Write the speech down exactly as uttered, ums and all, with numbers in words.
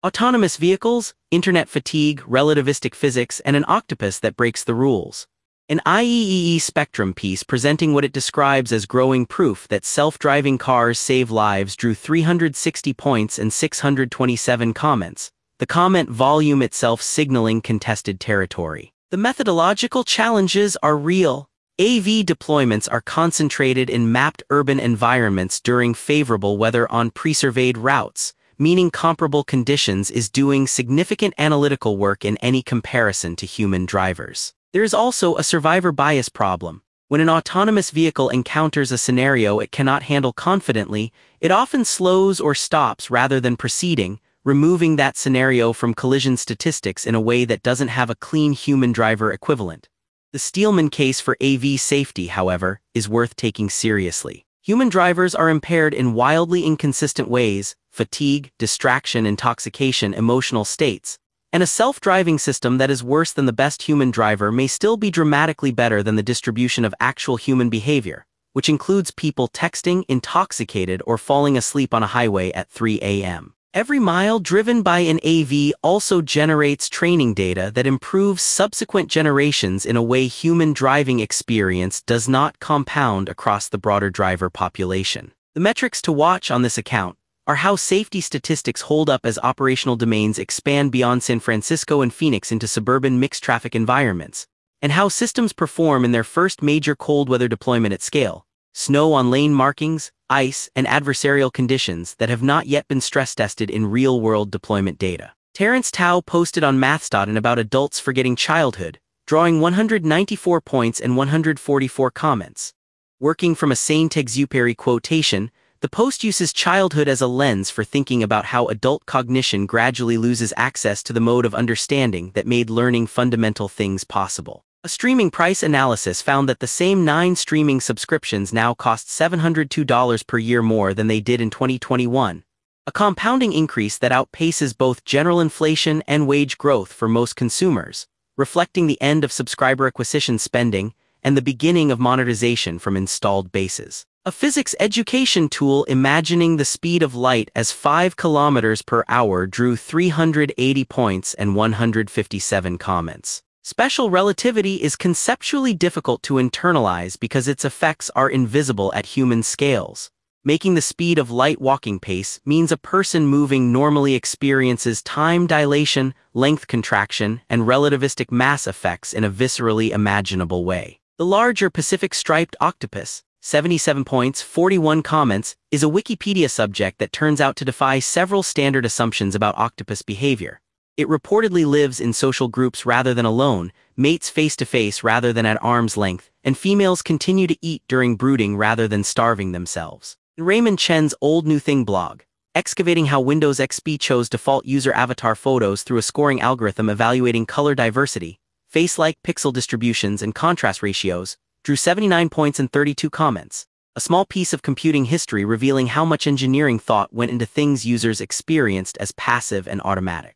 Autonomous vehicles, internet fatigue, relativistic physics, and an octopus that breaks the rules. An I E E E Spectrum piece presenting what it describes as growing proof that self-driving cars save lives drew three hundred sixty points and six hundred twenty-seven comments, the comment volume itself signaling contested territory. The methodological challenges are real. A V deployments are concentrated in mapped urban environments during favorable weather on pre-surveyed routes, meaning comparable conditions is doing significant analytical work in any comparison to human drivers. There is also a survivor bias problem. When an autonomous vehicle encounters a scenario it cannot handle confidently, it often slows or stops rather than proceeding, removing that scenario from collision statistics in a way that doesn't have a clean human driver equivalent. The Steelman case for A V safety, however, is worth taking seriously. Human drivers are impaired in wildly inconsistent ways: fatigue, distraction, intoxication, emotional states, and a self-driving system that is worse than the best human driver may still be dramatically better than the distribution of actual human behavior, which includes people texting, intoxicated, or falling asleep on a highway at three A M Every mile driven by an A V also generates training data that improves subsequent generations in a way human driving experience does not compound across the broader driver population. The metrics to watch on this account are how safety statistics hold up as operational domains expand beyond San Francisco and Phoenix into suburban mixed-traffic environments, and how systems perform in their first major cold weather deployment at scale: snow on lane markings, ice, and adversarial conditions that have not yet been stress-tested in real-world deployment data. Terrence Tao posted on Mathstat about adults forgetting childhood, drawing one hundred ninety-four points and one hundred forty-four comments. Working from a Saint-Exupéry quotation, the post uses childhood as a lens for thinking about how adult cognition gradually loses access to the mode of understanding that made learning fundamental things possible. A streaming price analysis found that the same nine streaming subscriptions now cost seven hundred two dollars per year more than they did in twenty twenty-one, a compounding increase that outpaces both general inflation and wage growth for most consumers, reflecting the end of subscriber acquisition spending and the beginning of monetization from installed bases. A physics education tool imagining the speed of light as five kilometers per hour drew three hundred eighty points and one hundred fifty-seven comments. Special relativity is conceptually difficult to internalize because its effects are invisible at human scales. Making the speed of light walking pace means a person moving normally experiences time dilation, length contraction, and relativistic mass effects in a viscerally imaginable way. The larger Pacific-striped octopus, seventy-seven points, forty-one comments, is a Wikipedia subject that turns out to defy several standard assumptions about octopus behavior. It reportedly lives in social groups rather than alone, mates face-to-face rather than at arm's length, and females continue to eat during brooding rather than starving themselves. In Raymond Chen's Old New Thing blog, excavating how Windows X P chose default user avatar photos through a scoring algorithm evaluating color diversity, face-like pixel distributions, and contrast ratios, drew seventy-nine points and thirty-two comments. A small piece of computing history revealing how much engineering thought went into things users experienced as passive and automatic.